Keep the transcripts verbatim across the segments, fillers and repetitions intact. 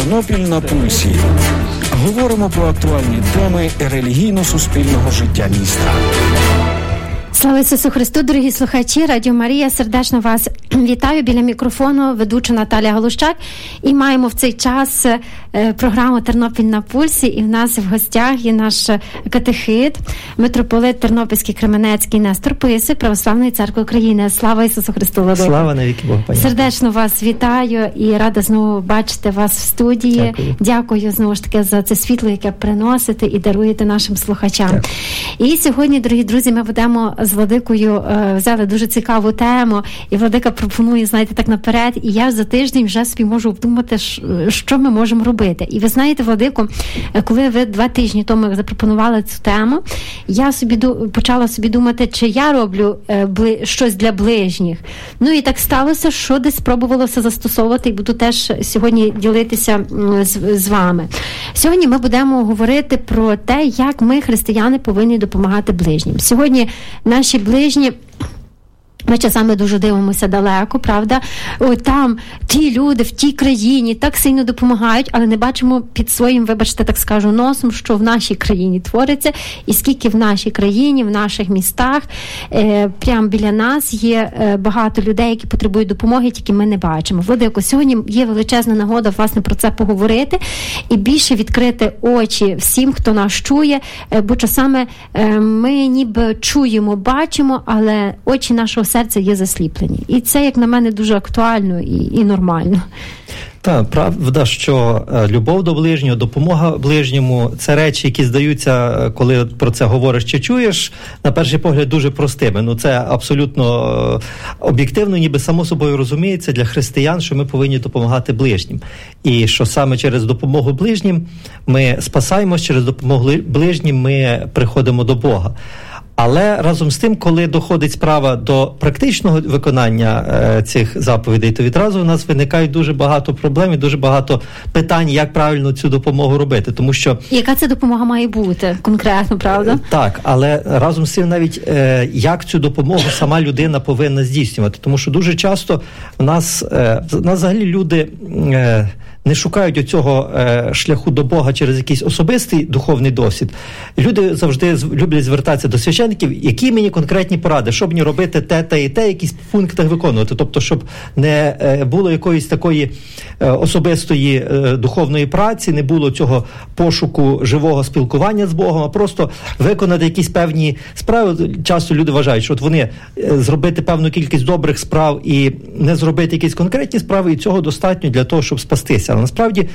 Тернопіль на пульсі. Говоримо про актуальні теми релігійно-суспільного життя міста. Слава Ісусу Христу, дорогі слухачі, Радіо Марія, сердечно вас вітаю. Біля мікрофону ведуча Наталія Галущак. І маємо в цей час програму «Тернопіль на пульсі». І в нас в гостях є наш катехит, митрополит Тернопільський Кременецький Нестор Писик, Православної Церкви України. Слава Ісусу Христу, Владико. Слава навіки Богу, пані. Сердечно вас вітаю і рада знову бачити вас в студії. Дякую. Дякую знову ж таки за це світло, яке приносите і даруєте нашим слухачам. Дякую. І сьогодні, дорогі друзі, ми будемо з Владикою е, взяли дуже цікаву тему, і Владика пропонує, знаєте, так наперед, і я за тиждень вже собі можу обдумати, що ми можемо робити. І ви знаєте, Владико, коли ви два тижні тому запропонували цю тему, я собі почала собі думати, чи я роблю е, бли, щось для ближніх. Ну і так сталося, що десь спробувалося застосовувати, і буду теж сьогодні ділитися з, з вами. Сьогодні ми будемо говорити про те, як ми, християни, повинні допомагати ближнім. Сьогодні наші ближні, ми часами дуже дивимося далеко, правда? О, там ті люди в тій країні так сильно допомагають, але не бачимо під своїм, вибачте, так скажу, носом, що в нашій країні твориться, і скільки в нашій країні, в наших містах, е, прямо біля нас є е, багато людей, які потребують допомоги, тільки ми не бачимо. Владико, сьогодні є величезна нагода, власне, про це поговорити і більше відкрити очі всім, хто нас чує, е, бо часами е, ми ніби чуємо, бачимо, але очі нашого серця є засліплені. І це, як на мене, дуже актуально і, і нормально. Так, правда, що любов до ближнього, допомога ближньому – це речі, які здаються, коли про це говориш чи чуєш, на перший погляд дуже простими. Ну, це абсолютно об'єктивно, ніби само собою розуміється для християн, що ми повинні допомагати ближнім. І що саме через допомогу ближнім ми спасаємось, через допомогу ближнім ми приходимо до Бога. Але разом з тим, коли доходить справа до практичного виконання е, цих заповідей, то відразу у нас виникають дуже багато проблем і дуже багато питань, як правильно цю допомогу робити. Тому що... Яка ця допомога має бути конкретно, правда? Е, так, але разом з тим навіть е, як цю допомогу сама людина повинна здійснювати. Тому що дуже часто в нас, е, в нас взагалі люди... Е, не шукають оцього е, шляху до Бога через якийсь особистий духовний досвід. Люди завжди з, люблять звертатися до священників, які мені конкретні поради, щоб мені робити те, те і те, якісь пункти виконувати. Тобто, щоб не е, було якоїсь такої е, особистої е, духовної праці, не було цього пошуку живого спілкування з Богом, а просто виконати якісь певні справи. Часто люди вважають, що от вони е, зробити певну кількість добрих справ і не зробити якісь конкретні справи, і цього достатньо для того, щоб спастися. Але насправді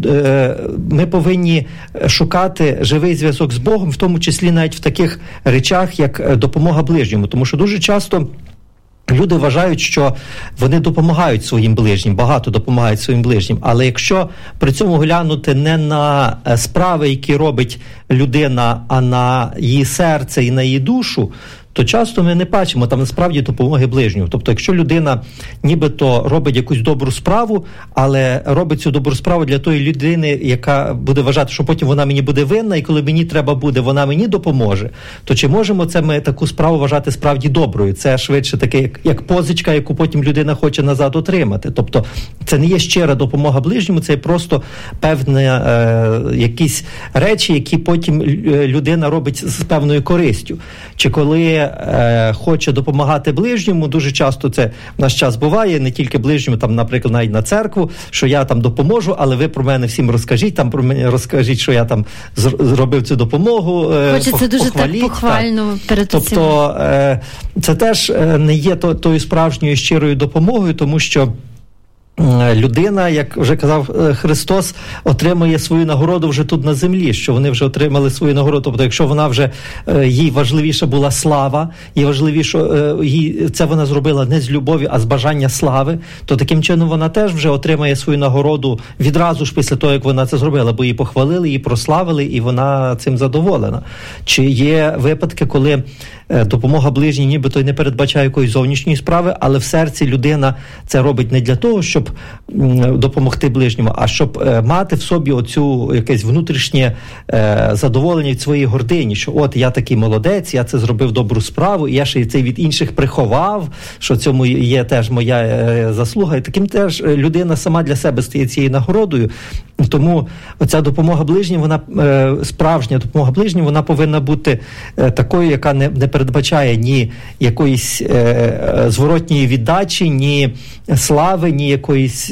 ми повинні шукати живий зв'язок з Богом, в тому числі навіть в таких речах, як допомога ближньому. Тому що дуже часто люди вважають, що вони допомагають своїм ближнім, багато допомагають своїм ближнім. Але якщо при цьому глянути не на справи, які робить людина, а на її серце і на її душу, то часто ми не бачимо там насправді допомоги ближнього. Тобто, якщо людина нібито робить якусь добру справу, але робить цю добру справу для тої людини, яка буде вважати, що потім вона мені буде винна, і коли мені треба буде, вона мені допоможе, то чи можемо це ми таку справу вважати справді доброю? Це швидше таке, як, як позичка, яку потім людина хоче назад отримати. Тобто, це не є щира допомога ближньому, це просто певні е, якісь речі, які потім людина робить з певною користю. Чи коли хоче допомагати ближньому, дуже часто це в наш час буває, не тільки ближньому, там, наприклад, навіть на церкву, що я там допоможу, але ви про мене всім розкажіть, там про мене розкажіть, що я там зробив цю допомогу. Хочеться дуже так похвально перед усім. Тобто це теж не є тою справжньою щирою допомогою, тому що людина, як вже казав Христос, отримує свою нагороду вже тут на землі, що вони вже отримали свою нагороду. Тобто, якщо вона вже, їй важливіша була слава, їй важливіше, їй, це вона зробила не з любові, а з бажання слави, то таким чином вона теж вже отримає свою нагороду відразу ж після того, як вона це зробила, бо її похвалили, її прославили, і вона цим задоволена. Чи є випадки, коли допомога ближній нібито й не передбачає якоїсь зовнішньої справи, але в серці людина це робить не для того, щоб допомогти ближньому, а щоб мати в собі оцю якесь внутрішнє задоволення від своєї гордині, що от я такий молодець, я це зробив добру справу, і я ще й це від інших приховав, що цьому є теж моя заслуга. І таким теж людина сама для себе стає цією нагородою. Тому оця допомога ближнім, вона справжня допомога ближнім, вона повинна бути такою, яка не, не передбачає ні якоїсь зворотньої віддачі, ні слави, ні якоїсь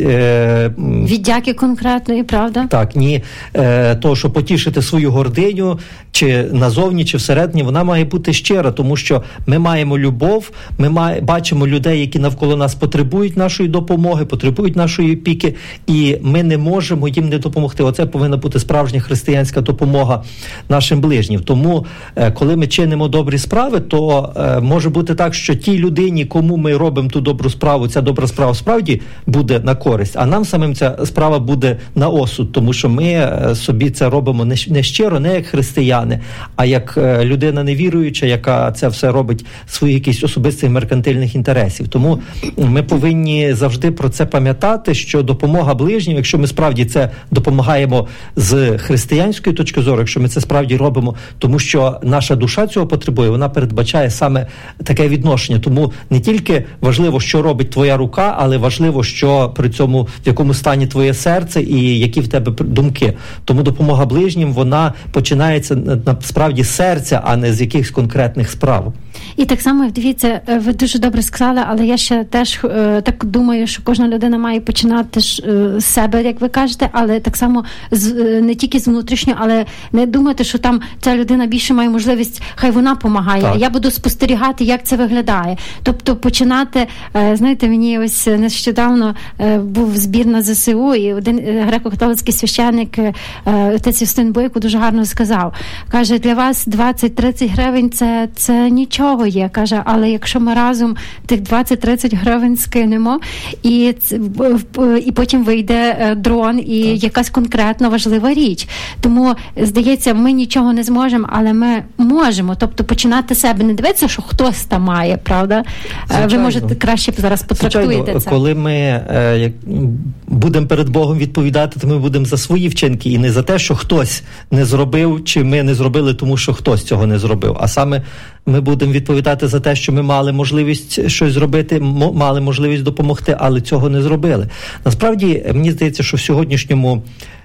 віддяки конкретної, правда? Так, ні того, що потішити свою гординю, чи назовні, чи всередині, вона має бути щира, тому що ми маємо любов, ми має, бачимо людей, які навколо нас потребують нашої допомоги, потребують нашої опіки, і ми не можемо їм не допомогти. Оце повинна бути справжня християнська допомога нашим ближнім. Тому, коли ми чинимо добрі справи, то е, може бути так, що тій людині, кому ми робимо ту добру справу, ця добра справа справді буде на користь, а нам самим ця справа буде на осуд, тому що ми собі це робимо не, не щиро, не як християни, а як е, людина невіруюча, яка це все робить з своїх якихось особистих меркантильних інтересів. Тому ми повинні завжди про це пам'ятати, що допомога ближнім, якщо ми справді це допомагаємо з християнської точки зору, якщо ми це справді робимо, тому що наша душа цього потребує, вона передбачає саме таке відношення. Тому не тільки важливо, що робить твоя рука, але важливо, що при цьому, в якому стані твоє серце і які в тебе думки. Тому допомога ближнім, вона починається насправді з серця, а не з якихось конкретних справ. І так само, дивіться, ви дуже добре сказали, але я ще теж е, так думаю, що кожна людина має починати ж, е, з себе, як ви кажете, але так само з, е, не тільки з внутрішнього, але не думати, що там ця людина більше має можливість, хай вона помагає, а я буду спостерігати, як це виглядає. Тобто починати, е, знаєте, мені ось нещодавно е, був збір на зе се у, і один греко-католицький священник, е, отець Юстин Бойко, дуже гарно сказав. Каже, для вас двадцять-тридцять гривень це, це нічого є. Каже, але якщо ми разом тих двадцять-тридцять гривень скинемо, і, і потім вийде дрон, і так. якась конкретна важлива річ. Тому, здається, ми нічого не зможемо, але ми можемо. Тобто починати себе, не дивитися, що хтось там має, правда? Звичайно. Ви можете краще зараз потрактуєте Звичайно. це. Коли ми е, будемо перед Богом відповідати, то ми будемо за свої вчинки і не за те, що хтось не зробив, чи ми не зробили, тому що хтось цього не зробив. А саме ми будемо відповідати за те, що ми мали можливість щось зробити, мали можливість допомогти, але цього не зробили. Насправді, мені здається, що в сьогоднішньому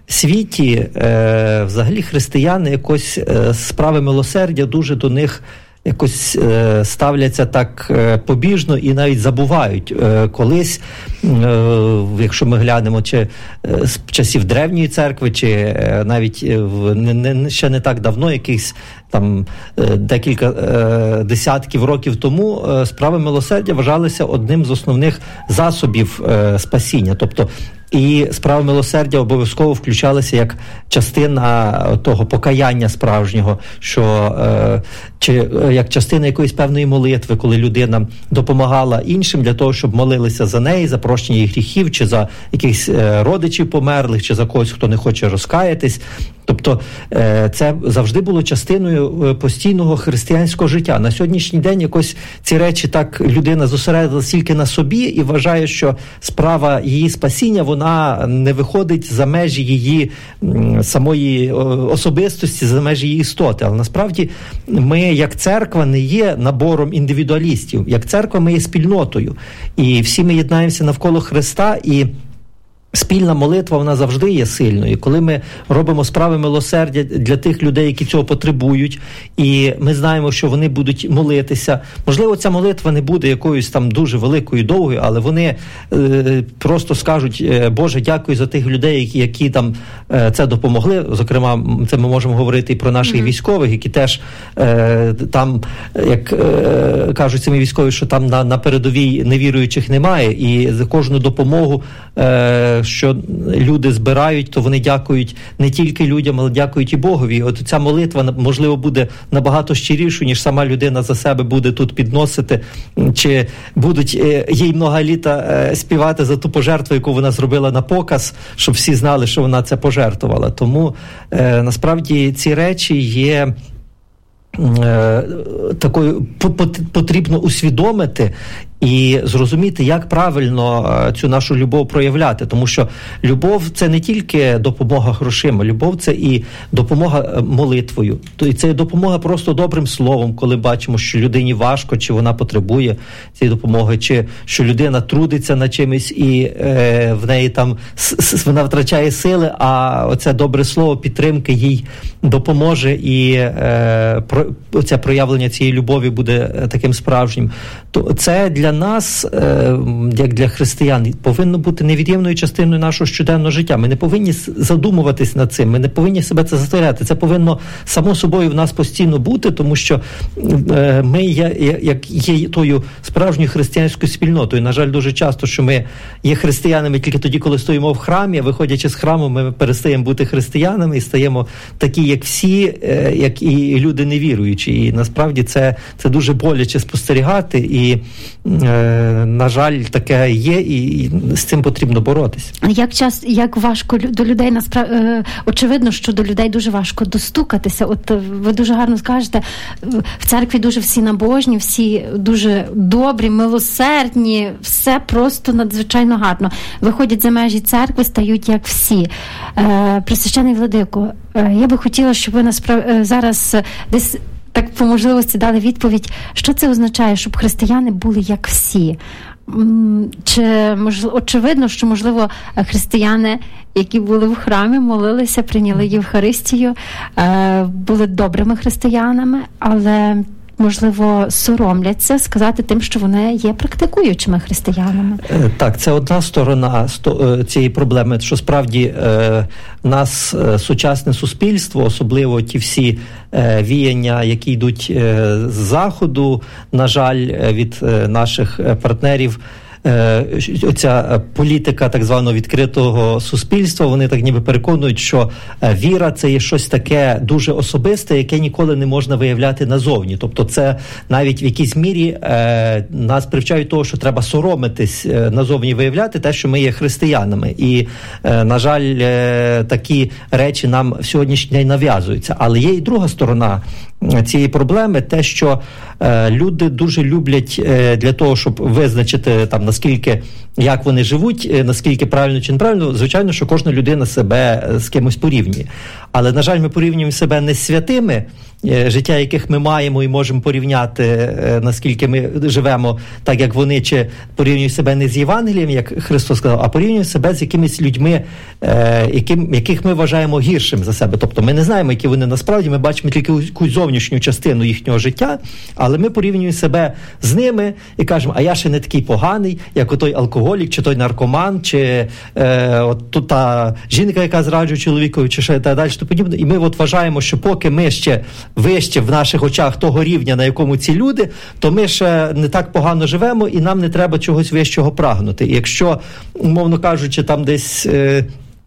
світі е, взагалі християни якось е, справи милосердя дуже до них якось е, ставляться так е, побіжно і навіть забувають. Е, колись, е, якщо ми глянемо, чи е, з часів Древньої церкви, чи е, навіть е, в, не, не, ще не так давно, якихось там е, декілька е, десятків років тому, е, справи милосердя вважалися одним з основних засобів е, спасіння. Тобто і справи милосердя обов'язково включалися як частина того покаяння справжнього, що е, чи е, як частина якоїсь певної молитви, коли людина допомагала іншим для того, щоб молилися за неї, за прощення їх гріхів, чи за якихось е, родичів померлих, чи за когось, хто не хоче розкаятись. Тобто е, це завжди було частиною постійного християнського життя. На сьогоднішній день якось ці речі так людина зосередила тільки на собі і вважає, що справа її спасіння, вона не виходить за межі її м, самої особистості, за межі її істоти. Але насправді ми, як церква, не є набором індивідуалістів. Як церква ми є спільнотою. І всі ми єднаємося навколо Христа, і спільна молитва, вона завжди є сильною. Коли ми робимо справи милосердя для тих людей, які цього потребують, і ми знаємо, що вони будуть молитися. Можливо, ця молитва не буде якоюсь там дуже великою, довгою, але вони е, просто скажуть: Боже, дякую за тих людей, які, які там е, це допомогли. Зокрема, це ми можемо говорити і про наших mm-hmm. військових, які теж е, там, як е, кажуть самі військові, що там на, на передовій невіруючих немає, і за кожну допомогу е, що люди збирають, то вони дякують не тільки людям, але дякують і Богові. От ця молитва, можливо, буде набагато щирішою, ніж сама людина за себе буде тут підносити, чи будуть їй много літа співати за ту пожертву, яку вона зробила на показ, щоб всі знали, що вона це пожертвувала. Тому насправді ці речі є такою, потрібно усвідомити і зрозуміти, як правильно цю нашу любов проявляти. Тому що любов – це не тільки допомога грошима, любов – це і допомога молитвою. І це допомога просто добрим словом, коли бачимо, що людині важко, чи вона потребує цієї допомоги, чи що людина трудиться над чимось і е, в неї там вона втрачає сили, а оце добре слово підтримки їй допоможе, і е, про, оце проявлення цієї любові буде таким справжнім. То це для нас, е, як для християн, повинно бути невід'ємною частиною нашого щоденного життя. Ми не повинні задумуватись над цим, ми не повинні себе це заставляти. Це повинно само собою в нас постійно бути, тому що е, ми є, як є тою справжньою християнською спільнотою. На жаль, дуже часто, що ми є християнами тільки тоді, коли стоїмо в храмі, а виходячи з храму, ми перестаємо бути християнами і стаємо такі, як всі, е, як і люди невіруючі. І насправді це, це дуже боляче спостерігати, і, е, на жаль, таке є, і, і з цим потрібно боротися. Як час, як важко до людей, насправді, е, очевидно, що до людей дуже важко достукатися. От ви дуже гарно скажете, в церкві дуже всі набожні, всі дуже добрі, милосердні, все просто надзвичайно гарно. Виходять за межі церкви, стають як всі. Е, Пресвящений владико, е, я би хотіла, щоб ви насправ... е, зараз десь так по можливості дали відповідь, що це означає, щоб християни були як всі. Чи можливо, очевидно, що, можливо, християни, які були в храмі, молилися, прийняли Євхаристію, були добрими християнами, але, можливо, соромляться сказати тим, що вони є практикуючими християнами. Так, це одна сторона цієї проблеми, що справді нас сучасне суспільство, особливо ті всі віяння, які йдуть з Заходу, на жаль, від наших партнерів, оця політика так званого відкритого суспільства, вони так ніби переконують, що віра – це є щось таке дуже особисте, яке ніколи не можна виявляти назовні. Тобто це навіть в якійсь мірі е, нас привчають того, що треба соромитись е, назовні виявляти те, що ми є християнами. І, е, на жаль, е, такі речі нам в сьогоднішній день нав'язуються. Але є і друга сторона цієї проблеми, те, що е, люди дуже люблять е, для того, щоб визначити там, наскільки, як вони живуть, е, наскільки правильно чи неправильно, звичайно, що кожна людина себе з кимось порівнює. Але, на жаль, ми порівнюємо себе не з святими, е, життя яких ми маємо і можемо порівняти, е, наскільки ми живемо так, як вони, чи порівнюємо себе не з Євангелієм, як Христос сказав, а порівнюємо себе з якимись людьми, е, яким, яких ми вважаємо гіршим за себе. Тобто ми не знаємо, які вони насправді, ми бачимо тільки якусь зовнішню частину їхнього життя, але ми порівнюємо себе з ними і кажемо, а я ще не такий поганий, як отой алкоголік, чи той наркоман, чи е, от тут та жінка, яка зраджує чоловікові, чи ще та далі, то подібне. І ми от вважаємо, що поки ми ще вище в наших очах того рівня, на якому ці люди, то ми ще не так погано живемо, і нам не треба чогось вищого прагнути. І якщо, умовно кажучи, там десь Е,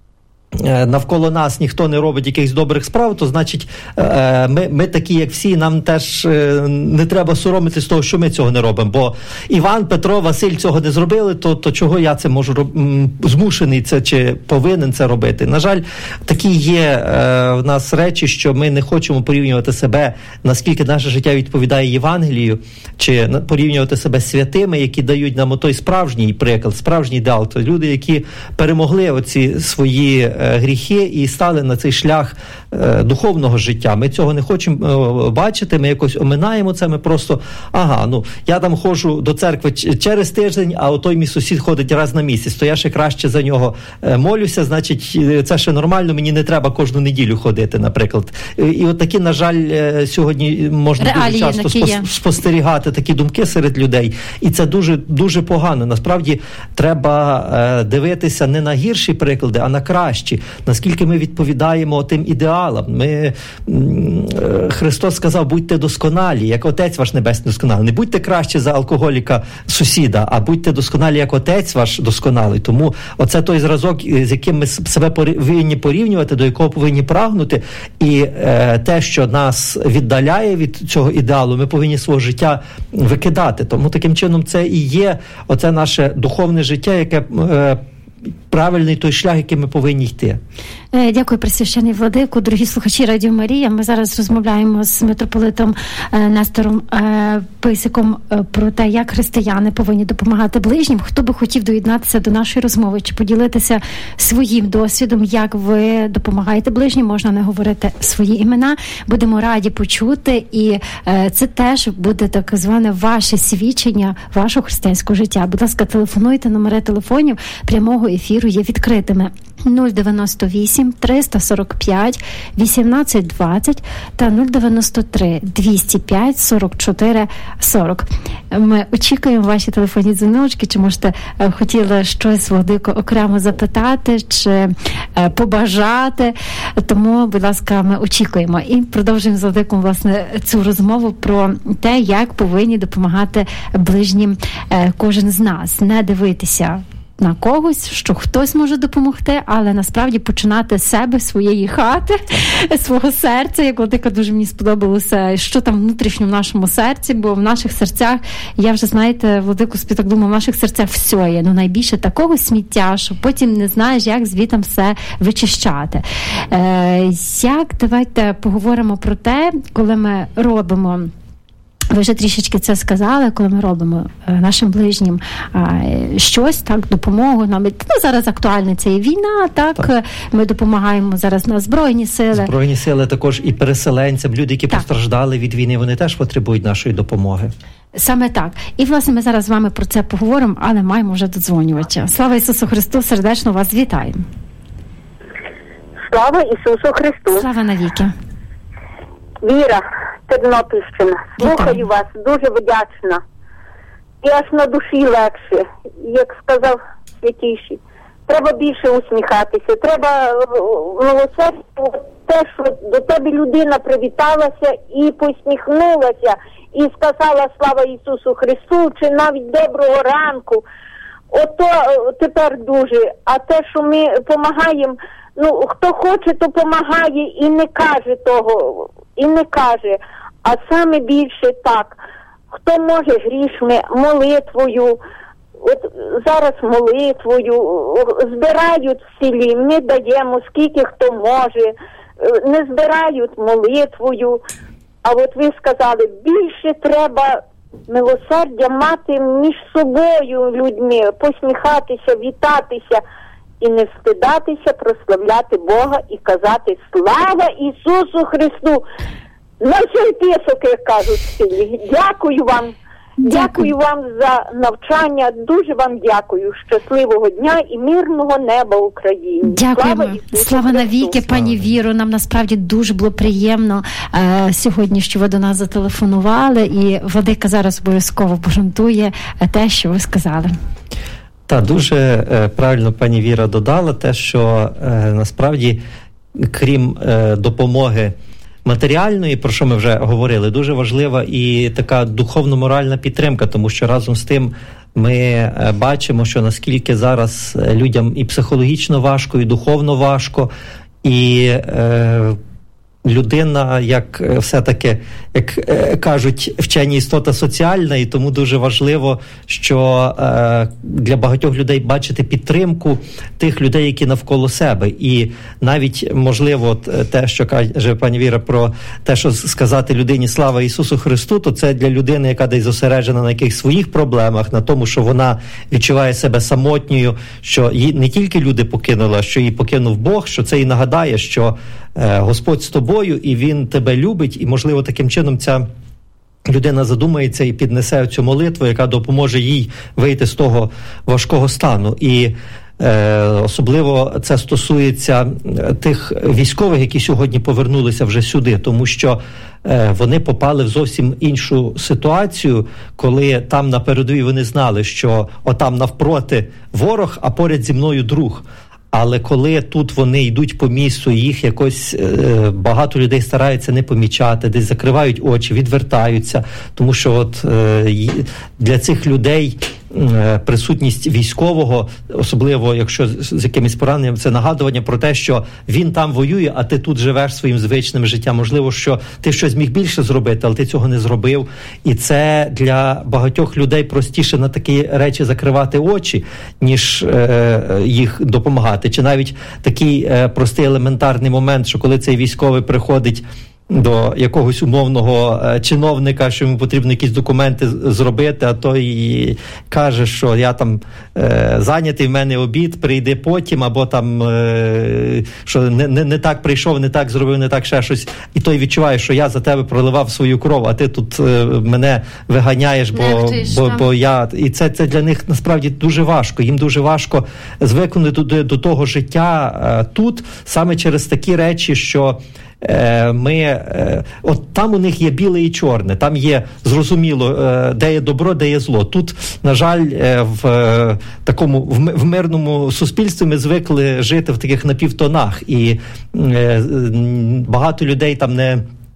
навколо нас ніхто не робить якихось добрих справ, то значить ми, ми такі, як всі, нам теж не треба соромитися з того, що ми цього не робимо. Бо Іван, Петро, Василь цього не зробили, то, то чого я це можу роб... змушений це чи повинен це робити? На жаль, такі є в нас речі, що ми не хочемо порівнювати себе, наскільки наше життя відповідає Євангелію, чи порівнювати себе з святими, які дають нам отой справжній приклад, справжній ідеал. То люди, які перемогли оці свої гріхи і стали на цей шлях е, духовного життя. Ми цього не хочемо е, бачити, ми якось оминаємо це, ми просто, ага, ну, я там ходжу до церкви через тиждень, а отой мій сусід ходить раз на місяць, то я ще краще за нього е, молюся, значить, це ще нормально, мені не треба кожну неділю ходити, наприклад. І, і от такі, на жаль, е, сьогодні можна Реалії дуже часто спос, спостерігати такі думки серед людей, і це дуже, дуже погано. Насправді, треба е, дивитися не на гірші приклади, а на кращі. Наскільки ми відповідаємо тим ідеалам. Ми, Христос сказав, будьте досконалі, як Отець ваш Небесний досконалий. Не будьте краще за алкоголіка сусіда, а будьте досконалі, як Отець ваш досконалий. Тому оце той зразок, з яким ми себе повинні порівнювати, до якого повинні прагнути. І е, те, що нас віддаляє від цього ідеалу, ми повинні свого життя викидати. Тому таким чином це і є оце наше духовне життя, яке е, правильний той шлях, який ми повинні йти. Дякую, Пресвящений Владику. Дорогі слухачі Радіо Марія, ми зараз розмовляємо з митрополитом Нестором Писиком про те, як християни повинні допомагати ближнім. Хто би хотів доєднатися до нашої розмови чи поділитися своїм досвідом, як ви допомагаєте ближнім, можна не говорити свої імена. Будемо раді почути, і це теж буде так зване ваше свідчення вашого християнського життя. Будь ласка, телефонуйте, номери телефонів прямого ефіру є відкритими. нуль дев'яносто вісім триста сорок п'ять вісімнадцять двадцять та нуль дев'яносто три двісті п'ять сорок чотири сорок. Ми очікуємо ваші телефонні дзвіночки, чи можете хотіли щось, Владико, окремо запитати, чи побажати. Тому, будь ласка, ми очікуємо. І продовжуємо з Владиком, власне, цю розмову про те, як повинні допомагати ближнім кожен з нас. Не дивитися на когось, що хтось може допомогти, але насправді починати з себе, своєї хати, свого серця. Як Владика, дуже мені сподобалося, що там внутрішньо в нашому серці, бо в наших серцях, я вже, знаєте, Владику, собі так думаю, в наших серцях все є, ну найбільше такого сміття, що потім не знаєш, як звітом все вичищати. Е, як, давайте поговоримо про те, коли ми робимо, ви вже трішечки це сказали, коли ми робимо нашим ближнім щось, так, допомогу нам. Ну, зараз актуальна це є війна, так? так, ми допомагаємо зараз на Збройні сили. Збройні сили також і переселенцям, люди, які так. постраждали від війни, вони теж потребують нашої допомоги. Саме так. І, власне, ми зараз з вами про це поговоримо, але маємо вже додзвонювача. Слава Ісусу Христу, сердечно вас вітаємо. Слава Ісусу Христу. Слава навіки. Віра, Тернопільщина. Слухаю вас, дуже вдячна. І аж на душі легше, як сказав святіший. Треба більше усміхатися, треба милосердя, те, що до тебе людина привіталася і посміхнулася, і сказала слава Ісусу Христу, чи навіть доброго ранку. Ото тепер дуже. А те, що ми допомагаємо, ну, хто хоче, то допомагає і не каже того, і не каже. А саме більше так, хто може грішми, молитвою, от зараз молитвою, збирають в селі, ми даємо, скільки хто може, не збирають молитвою. А от ви сказали, більше треба милосердя мати між собою людьми, посміхатися, вітатися і не встидатися прославляти Бога і казати слава Ісусу Христу. На цей пісок, як кажуть в селі. Дякую вам. Дякую. Дякую вам за навчання. Дуже вам дякую. Щасливого дня і мирного неба Україні. Дякуємо. Слава, Слава навіки, пані Віро. Нам насправді дуже було приємно е, сьогодні, що ви до нас зателефонували. І Владика зараз обов'язково пожартує те, що ви сказали. Та дуже е, правильно пані Віра додала те, що е, насправді, крім е, допомоги матеріальної, про що ми вже говорили, дуже важлива і така духовно-моральна підтримка, тому що разом з тим ми бачимо, що наскільки зараз людям і психологічно важко, і духовно важко, і е, людина, як все-таки, як кажуть, вчені істота соціальна, і тому дуже важливо, що е, для багатьох людей бачити підтримку тих людей, які навколо себе. І навіть, можливо, те, що каже пані Віра про те, що сказати людині «Слава Ісусу Христу», то це для людини, яка десь зосереджена на якихось своїх проблемах, на тому, що вона відчуває себе самотньою, що її не тільки люди покинули, а що її покинув Бог, що це і нагадає, що е, Господь з тобою, і Він тебе любить, і, можливо, таким чином ця людина задумається і піднесе цю молитву, яка допоможе їй вийти з того важкого стану. І е, особливо це стосується тих військових, які сьогодні повернулися вже сюди, тому що е, вони попали в зовсім іншу ситуацію, коли там на передовій вони знали, що отам навпроти ворог, а поряд зі мною друг. Але коли тут вони йдуть по місту, їх якось е, багато людей стараються не помічати, десь закривають очі, відвертаються, тому що от е, для цих людей присутність військового, особливо якщо з якимись пораненням, це нагадування про те, що він там воює, а ти тут живеш своїм звичним життям. Можливо, що ти щось міг більше зробити, але ти цього не зробив. І це для багатьох людей простіше на такі речі закривати очі, ніж е, їх допомагати. Чи навіть такий е, простий елементарний момент, що коли цей військовий приходить до якогось умовного е, чиновника, що йому потрібно якісь документи зробити, а той каже, що я там е, зайнятий, в мене обід, прийди потім, або там, е, що не, не, не так прийшов, не так зробив, не так ще щось. І той відчуває, що я за тебе проливав свою кров, а ти тут е, мене виганяєш, бо, бо, бо я... І це, це для них насправді дуже важко. Їм дуже важко звикнути до, до того життя е, тут, саме через такі речі, що ми, от там у них є біле і чорне, там є зрозуміло, де є добро, де є зло. Тут, на жаль, в такому в мирному суспільстві ми звикли жити в таких напівтонах, і багато людей там не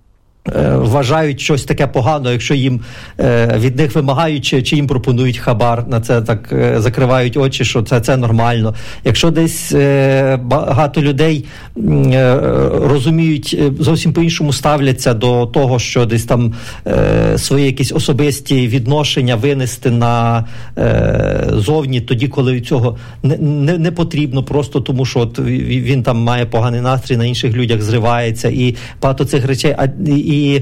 вважають щось таке погано, якщо їм е, від них вимагають, чи, чи їм пропонують хабар, на це так е, закривають очі, що це, це нормально. Якщо десь е, багато людей е, розуміють, зовсім по-іншому ставляться до того, що десь там е, свої якісь особисті відношення винести на е, зовні, тоді, коли цього не, не, не потрібно, просто тому, що от він там має поганий настрій, на інших людях зривається, і багато цих речей, а, і І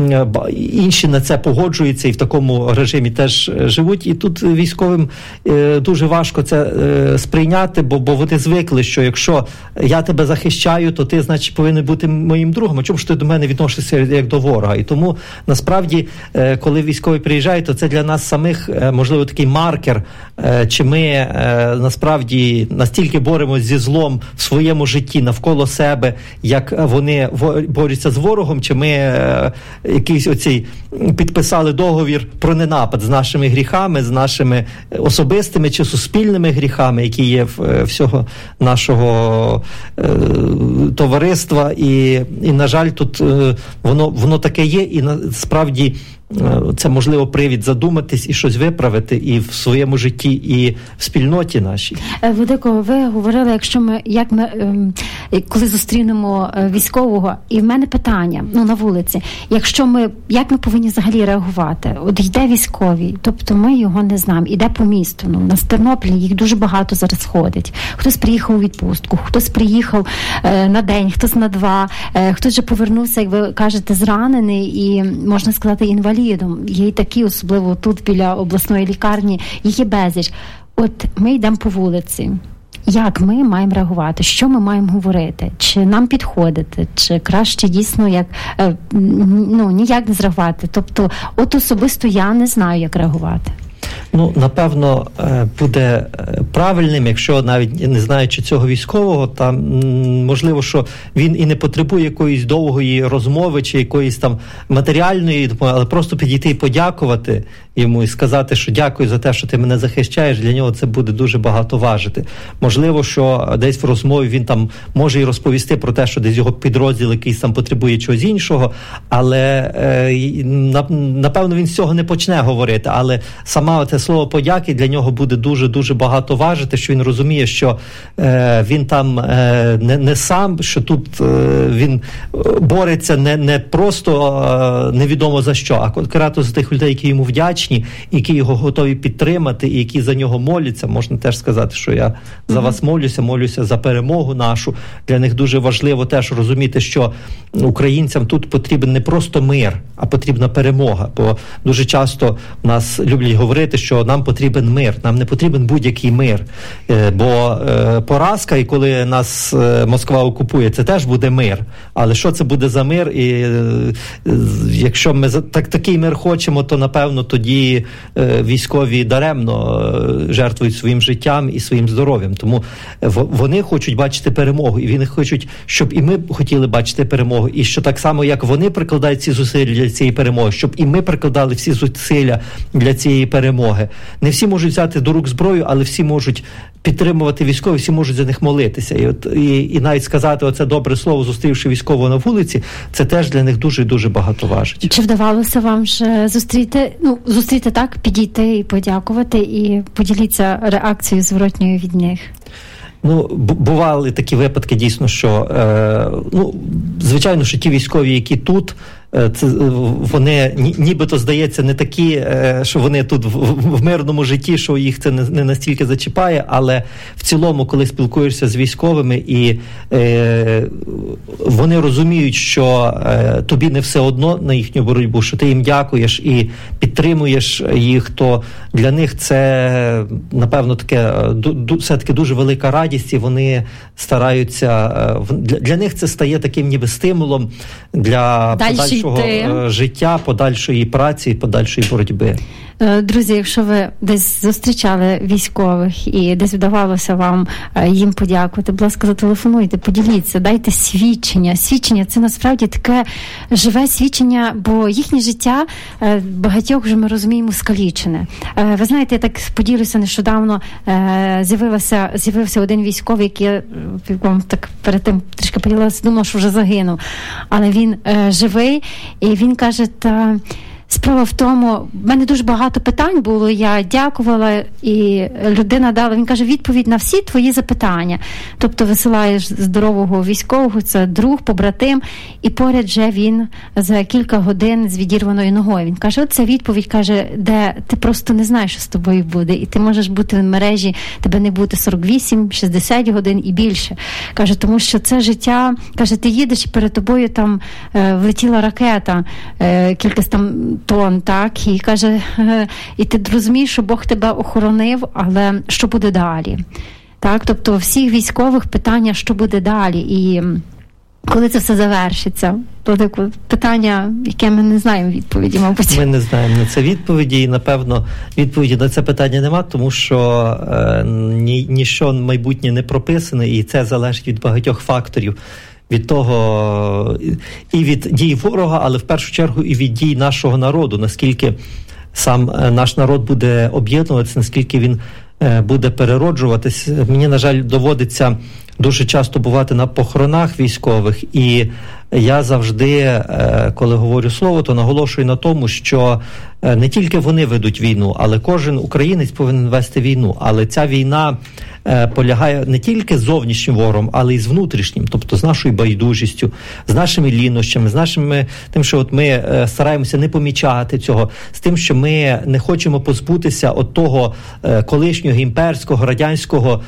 інші на це погоджуються і в такому режимі теж живуть. І тут військовим дуже важко це сприйняти, бо, бо вони звикли, що якщо я тебе захищаю, то ти, значить, повинен бути моїм другом. А чому ж ти до мене відносишся як до ворога? І тому, насправді, коли військові приїжджають, то це для нас самих, можливо, такий маркер, чи ми, насправді, настільки боремось зі злом в своєму житті навколо себе, як вони борються з ворогом, чи ми якийсь оцей підписали договір про ненапад з нашими гріхами, з нашими особистими чи суспільними гріхами, які є в всього нашого е, товариства. І, і, на жаль, тут е, воно, воно таке є, і насправді це, можливо, привід задуматись і щось виправити і в своєму житті, і в спільноті нашій. Владико, ви говорили, якщо ми, як ми, коли зустрінемо військового, і в мене питання, ну, на вулиці, якщо ми, як ми повинні взагалі реагувати? От йде військовий, тобто ми його не знаємо, іде по місту, ну, на Тернополі їх дуже багато зараз ходить. Хтось приїхав у відпустку, хтось приїхав е, на день, хтось на два, е, хтось вже повернувся, як ви кажете, зранений і, можна сказати, інвалід. Є й такі, особливо тут біля обласної лікарні, їх є безліч. От ми йдемо по вулиці. Як ми маємо реагувати? Що ми маємо говорити? Чи нам підходити? Чи краще дійсно як, ну, ніяк не зреагувати? Тобто, от особисто я не знаю, як реагувати. Ну, напевно, буде правильним, якщо навіть не знаючи цього військового, там, можливо, що він і не потребує якоїсь довгої розмови чи якоїсь там матеріальної допомоги, але просто підійти і подякувати йому і сказати, що дякую за те, що ти мене захищаєш, для нього це буде дуже багато важити. Можливо, що десь в розмові він там може і розповісти про те, що десь його підрозділ якийсь там потребує чогось іншого, але напевно він з цього не почне говорити, але сама це слово подяки для нього буде дуже-дуже багато важити, що він розуміє, що е, він там е, не, не сам, що тут е, він бореться не, не просто е, невідомо за що, а конкретно за тих людей, які йому вдячні, які його готові підтримати і які за нього моляться. Можна теж сказати, що я за mm-hmm. вас молюся, молюся за перемогу нашу. Для них дуже важливо теж розуміти, що українцям тут потрібен не просто мир, а потрібна перемога. Бо дуже часто в нас люблять говорити, що нам потрібен мир, нам не потрібен будь-який мир. Бо е, поразка, і коли нас е, Москва окупує, це теж буде мир. Але що це буде за мир? І е, якщо ми так, такий мир хочемо, то, напевно, тоді е, військові даремно е, жертвують своїм життям і своїм здоров'ям. Тому в, вони хочуть бачити перемогу, і вони хочуть, щоб і ми хотіли бачити перемогу, і що так само, як вони прикладають ці зусилля для цієї перемоги, щоб і ми прикладали всі зусилля для цієї перемоги. Не всі можуть взяти до рук зброю, але всі можуть підтримувати військових, всі можуть за них молитися. І, от, і, і навіть сказати оце добре слово, зустрівши військового на вулиці, це теж для них дуже-дуже багато важить. Чи вдавалося вам ж зустріти, ну, зустріти зустріти так, підійти і подякувати, і поділіться реакцією зворотньою від них. Ну, бували такі випадки, дійсно, що, е, ну, звичайно, що ті військові, які тут, це, вони нібито, здається, не такі, що вони тут в, в мирному житті, що їх це не, не настільки зачіпає, але в цілому, коли спілкуєшся з військовими і е, вони розуміють, що е, тобі не все одно на їхню боротьбу, що ти їм дякуєш і підтримуєш їх, то для них це, напевно, таке, все-таки дуже велика радість, і вони стараються, для, для них це стає таким ніби стимулом для подальшого життя, подальшої праці, подальшої боротьби. Друзі, якщо ви десь зустрічали військових і десь вдавалося вам їм подякувати, будь ласка, зателефонуйте, поділіться, дайте свідчення. Свідчення – це насправді таке живе свідчення, бо їхнє життя багатьох вже, ми розуміємо, скалічене. Ви знаєте, я так поділюся, нещодавно з'явився, з'явився один військовий, який я вам так перед тим трішки поділилася, думала, що вже загинув. Але він живий, і він каже, та... Справа в тому, в мене дуже багато питань було, я дякувала, і людина дала, він каже, відповідь на всі твої запитання. Тобто висилаєш здорового військового, це друг, побратим, і поряд вже він за кілька годин з відірваною ногою. Він каже, оце відповідь, каже, де ти просто не знаєш, що з тобою буде, і ти можеш бути в мережі, тебе не бути сорок вісім, шістдесят годин і більше. Каже, тому що це життя, каже, ти їдеш, і перед тобою там е, влетіла ракета, е, кількість там тон, так, і каже, і ти розумієш, що Бог тебе охоронив, але що буде далі? Так, тобто у всіх військових питання, що буде далі, і коли це все завершиться? То таке питання, яке ми не знаємо відповіді, мабуть. Ми не знаємо на це відповіді, і, напевно, відповіді на це питання нема, тому що е, ні, ніщо майбутнє не прописане, і це залежить від багатьох факторів. Від того, і від дій ворога, але в першу чергу і від дій нашого народу, наскільки сам наш народ буде об'єднуватися, наскільки він буде перероджуватись. Мені, на жаль, доводиться дуже часто бувати на похоронах військових, і я завжди, коли говорю слово, то наголошую на тому, що не тільки вони ведуть війну, але кожен українець повинен вести війну. Але ця війна полягає не тільки з зовнішнім ворогом, але й з внутрішнім, тобто з нашою байдужістю, з нашими лінощами, з нашими тим, що от ми стараємося не помічати цього, з тим, що ми не хочемо позбутися от того колишнього імперського, радянського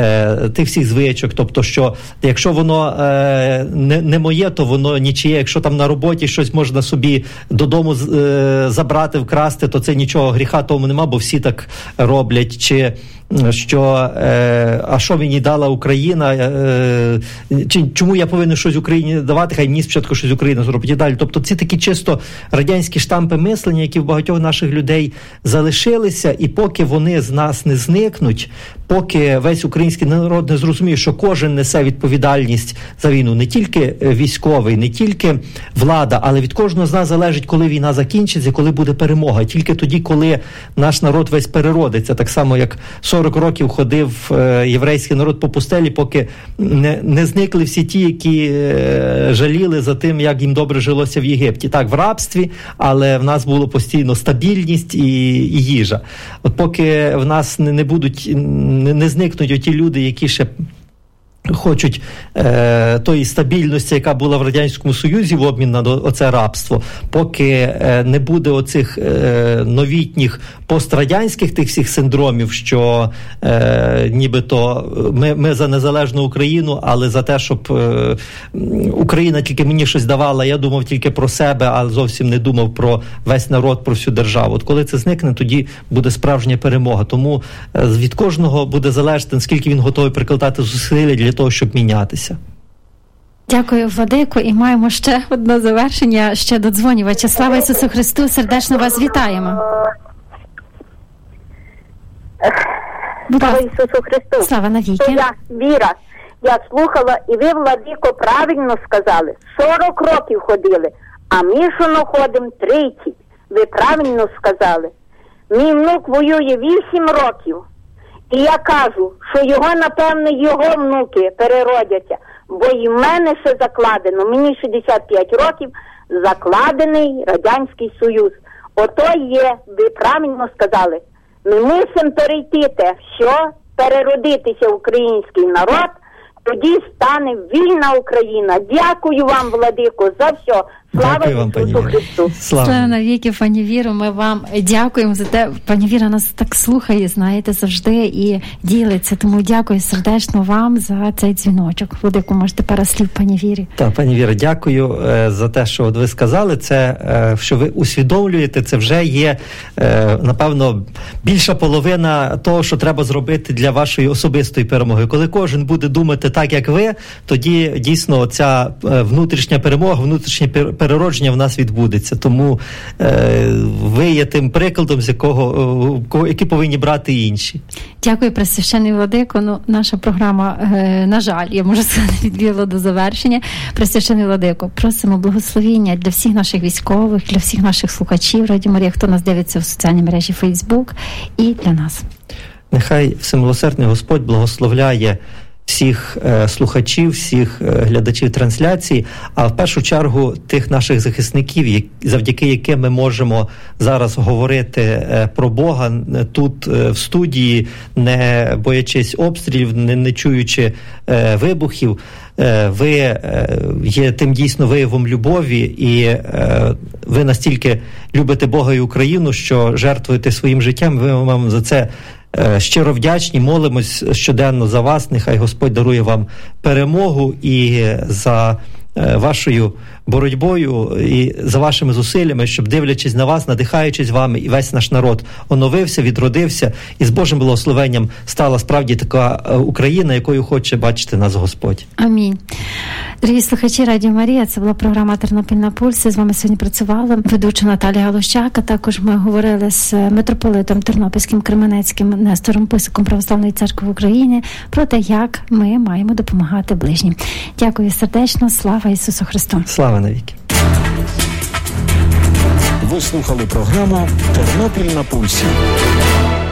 тих всіх звичок, тобто, що якщо воно не, не моє, то воно нічиє, якщо там на роботі щось можна собі додому забрати, вкрасти, то це нічого гріха тому нема, бо всі так роблять, чи що, е, а що мені дала Україна, е, чи, чому я повинен щось Україні давати, хай мені спочатку щось Україна зробить і далі. Тобто ці такі чисто радянські штампи мислення, які в багатьох наших людей залишилися, і поки вони з нас не зникнуть, поки весь український народ не зрозуміє, що кожен несе відповідальність за війну, не тільки військовий, не тільки влада, але від кожного з нас залежить, коли війна закінчиться, коли буде перемога. І тільки тоді, коли наш народ весь переродиться, так само, як сорок років ходив е, єврейський народ по пустелі, поки не, не зникли всі ті, які е, жаліли за тим, як їм добре жилося в Єгипті. Так, в рабстві, але в нас було постійно стабільність і, і їжа. От поки в нас не, не будуть, не, не зникнуть оті люди, які ще хочуть е, тої стабільності, яка була в Радянському Союзі в обмін на оце рабство, поки е, не буде оцих е, новітніх пострадянських тих всіх синдромів, що е, нібито ми, ми за незалежну Україну, але за те, щоб е, Україна тільки мені щось давала, я думав тільки про себе, а зовсім не думав про весь народ, про всю державу. От коли це зникне, тоді буде справжня перемога. Тому е, від кожного буде залежати, наскільки він готовий прикладати зусилля для того, щоб мінятися. Дякую, Владико, і маємо ще одне завершення, ще додзвонювача. Слава Ісусу Христу, сердечно вас вітаємо. Слава Ісусу Христу. Слава навіки. То я, Віра, я слухала, і ви, Владико, правильно сказали. сорок років ходили, а ми що ходимо тридцять. Ви правильно сказали. Мій внук воює вісім років. І я кажу, що його, напевне, його внуки переродяться, бо і в мене ще закладено, мені шістдесят п'ять років, закладений Радянський Союз. ото є, ви правильно сказали, ми мусимо перейти те, що переродитися український народ, тоді стане вільна Україна. Дякую вам, владико, за все. Слава Дякую вам, Ісусу Христу. Слава. Слава навіки, пані Віро, ми вам дякуємо за те. Пані Віра нас так слухає, знаєте, завжди і ділиться. Тому дякую сердечно вам за цей дзвіночок. Владико, можете пару слів пані Вірі. Так, пані Віра, дякую е, за те, що от ви сказали. Це, е, що ви усвідомлюєте, це вже є, е, напевно, більша половина того, що треба зробити для вашої особистої перемоги. Коли кожен буде думати так, як ви, тоді дійсно ця е, внутрішня перемога, внутрішнє переродження в нас відбудеться. Тому е, ви є тим прикладом, з якого, е, який повинні брати і інші. Дякую, Пресвящений Владико. Ну, наша програма, е, на жаль, я можу сказати, підбігла до завершення. Пресвящений Владико, просимо благословіння для всіх наших військових, для всіх наших слухачів Радіо Марія, хто нас дивиться в соціальній мережі Фейсбук, і для нас. Нехай всемилосердний Господь благословляє всіх е, слухачів, всіх е, глядачів трансляції, а в першу чергу тих наших захисників, як, завдяки яким ми можемо зараз говорити е, про Бога тут е, в студії, не боячись обстрілів, не, не чуючи е, вибухів. Е, ви е, є тим дійсно виявом любові, і е, ви настільки любите Бога і Україну, що жертвуєте своїм життям. Ви вам за це щиро вдячні, молимось щоденно за вас. Нехай Господь дарує вам перемогу і за вашою боротьбою і за вашими зусиллями, щоб, дивлячись на вас, надихаючись вами, і весь наш народ оновився, відродився, і з Божим благословенням стала справді така Україна, якою хоче бачити нас Господь. Амінь. Дорогі слухачі Радіо Марія, це була програма «Тернопіль на пульсі». З вами сьогодні працювала ведуча Наталія Галущак, а також ми говорили з митрополитом Тернопільським Кременецьким Нестором Писиком Православної Церкви в Україні про те, як ми маємо допомагати ближнім. Дякую сердечно. Слава Ісусу Христу! Слава навіки! Ви слухали програму «Тернопіль на пульсі».